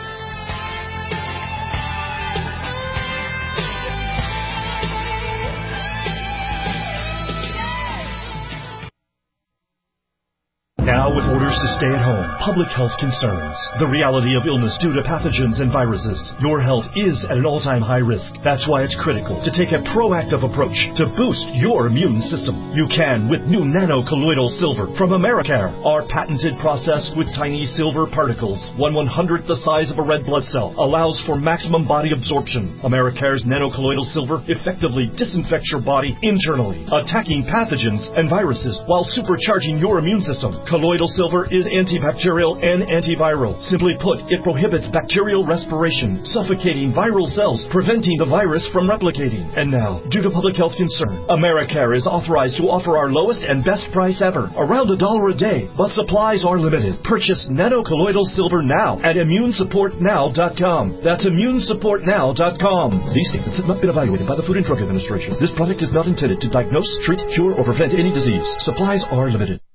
Now with orders to stay at home, public health concerns, the reality of illness due to pathogens and viruses, your health is at an all-time high risk. That's why it's critical to take a proactive approach to boost your immune system. You can with new nano-colloidal silver from Americare. Our patented process with tiny silver particles, one one-hundredth the size of a red blood cell, allows for maximum body absorption. Americare's nano-colloidal silver effectively disinfects your body internally, attacking pathogens and viruses while supercharging your immune system. Colloidal silver is antibacterial and antiviral. Simply put, it prohibits bacterial respiration, suffocating viral cells, preventing the virus from replicating. And now, due to public health concern, Americare is authorized to offer our lowest and best price ever, around a dollar a day. But supplies are limited. Purchase nano-colloidal silver now at immune support now dot com. That's immune support now dot com. These statements have not been evaluated by the Food and Drug Administration. This product is not intended to diagnose, treat, cure, or prevent any disease. Supplies are limited.